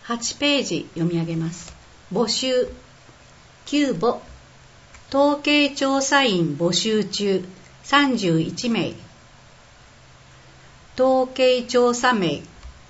8ページ読み上げます。募集9募統計調査員募集中31名。統計調査名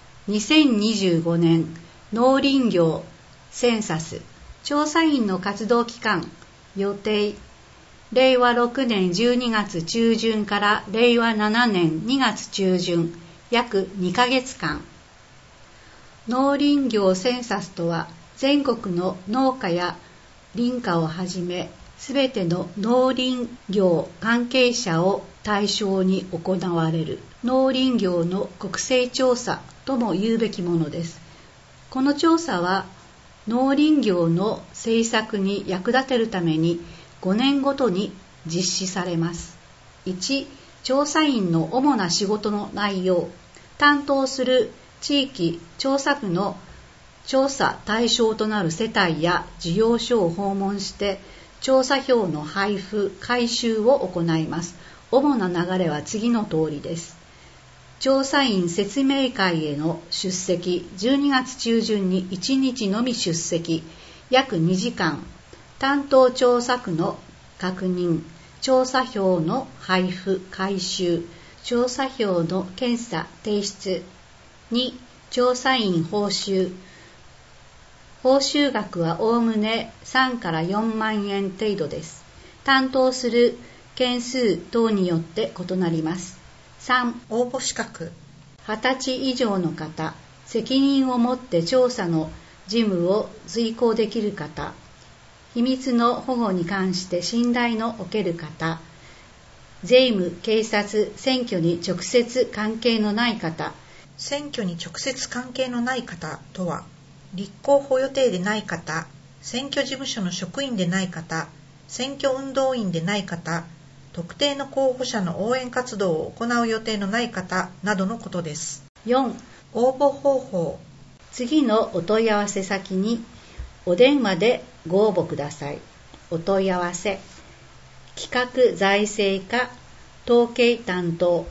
2025年農林業センサス。調査員の活動期間予定令和6年12月中旬から令和7年2月中旬約2ヶ月間。農林業センサスとは全国の農家や林家をはじめすべての農林業関係者を対象に行われる農林業の国勢調査とも言うべきものです。この調査は農林業の政策に役立てるために5年ごとに実施されます。1、調査員の主な仕事の内容、担当する地域調査区の調査対象となる世帯や事業所を訪問して調査票の配布・回収を行います。主な流れは次の通りです。調査員説明会への出席、12月中旬に1日のみ出席、約2時間、担当調査区の確認、調査票の配布・回収、調査票の検査・提出。2、調査員報酬。報酬額はおおむね3から4万円程度です。担当する件数等によって異なります。3、 応募資格。 20歳以上の方、責任を持って調査の事務を遂行できる方、秘密の保護に関して信頼のおける方、税務、警察、選挙に直接関係のない方。 選挙に直接関係のない方とは、立候補予定でない方、選挙事務所の職員でない方、選挙運動員でない方、特定の候補者の応援活動を行う予定のない方などのことです。 4、 応募方法。 次のお問い合わせ先にお電話でご応募ください。お問い合わせ企画財政課統計担当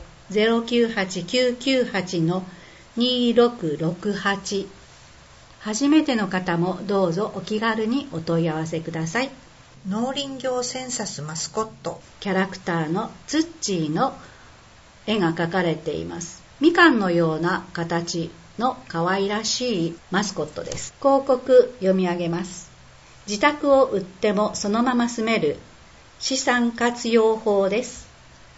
098-998-2668。初めての方もどうぞお気軽にお問い合わせください。 農林業センサスマスコット。 キャラクターのツッチーの絵が描かれています。みかんのような形の可愛らしいマスコットです。広告読み上げます。自宅を売ってもそのまま住める資産活用法です。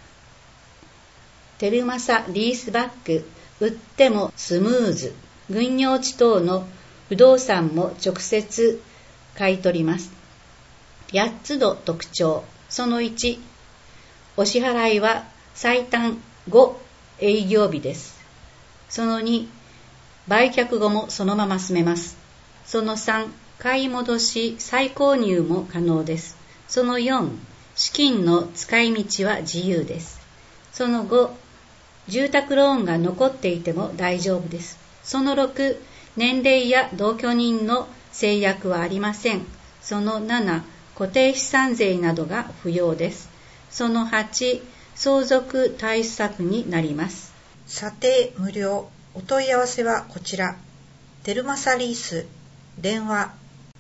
テルマサリースバック、売ってもスムーズ。軍用地等の不動産も直接買い取ります。8つの特徴。その1、お支払いは最短5営業日です。その2、売却後もそのまま住めます。その3、買い戻し再購入も可能です。その4、資金の使い道は自由です。その5、住宅ローンが残っていても大丈夫です。その6、年齢や同居人の制約はありません。その7、固定資産税などが不要です。その8、相続対策になります。 査定無料。お問い合わせはこちら。テルマサリース。電話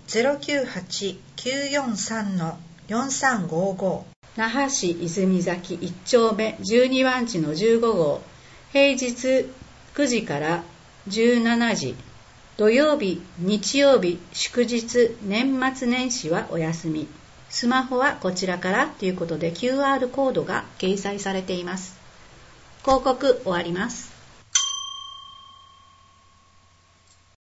098-943-4355。 那覇市泉崎1丁目12番地の15号。平日9時から17時。土曜日、日曜日、祝日、年末年始はお休み。スマホはこちらからということで QR コードが掲載されています。広告終わります。